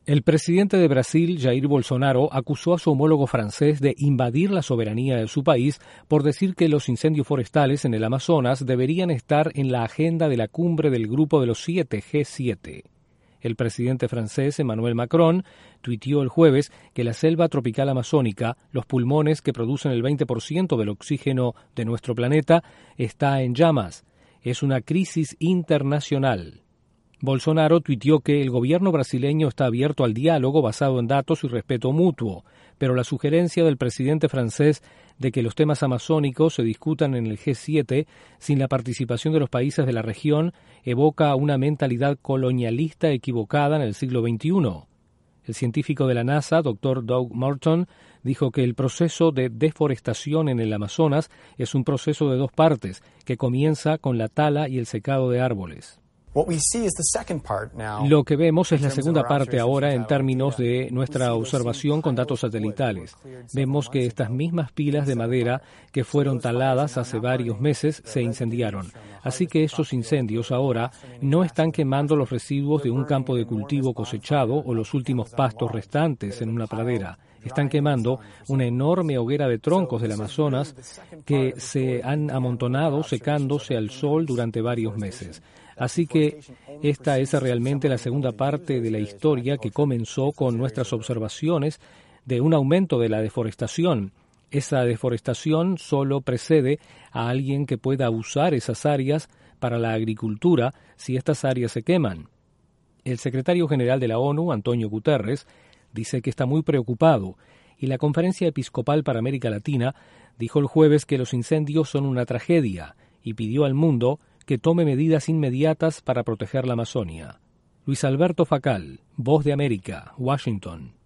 El presidente de Brasil, Jair Bolsonaro, acusó a su homólogo francés de invadir la soberanía de su país por decir que los incendios forestales en el Amazonas deberían estar en la agenda de la cumbre del Grupo de los Siete, G7. El presidente francés, Emmanuel Macron, tuiteó el jueves que la selva tropical amazónica, los pulmones que producen el 20% del oxígeno de nuestro planeta, está en llamas. Es una crisis internacional. Bolsonaro tuiteó que el gobierno brasileño está abierto al diálogo basado en datos y respeto mutuo, pero la sugerencia del presidente francés de que los temas amazónicos se discutan en el G7 sin la participación de los países de la región evoca una mentalidad colonialista equivocada en el siglo XXI. El científico de la NASA, Dr. Doug Morton, dijo que el proceso de deforestación en el Amazonas es un proceso de dos partes, que comienza con la tala y el secado de árboles. Lo que vemos es la segunda parte ahora en términos de nuestra observación con datos satelitales. Vemos que estas mismas pilas de madera que fueron taladas hace varios meses se incendiaron. Así que estos incendios ahora no están quemando los residuos de un campo de cultivo cosechado o los últimos pastos restantes en una pradera. Están quemando una enorme hoguera de troncos del Amazonas que se han amontonado secándose al sol durante varios meses. Así que esta es realmente la segunda parte de la historia que comenzó con nuestras observaciones de un aumento de la deforestación. Esa deforestación solo precede a alguien que pueda usar esas áreas para la agricultura si estas áreas se queman. El secretario general de la ONU, Antonio Guterres, dice que está muy preocupado y la Conferencia Episcopal para América Latina dijo el jueves que los incendios son una tragedia y pidió al mundo que tome medidas inmediatas para proteger la Amazonia. Luis Alberto Facal, Voz de América, Washington.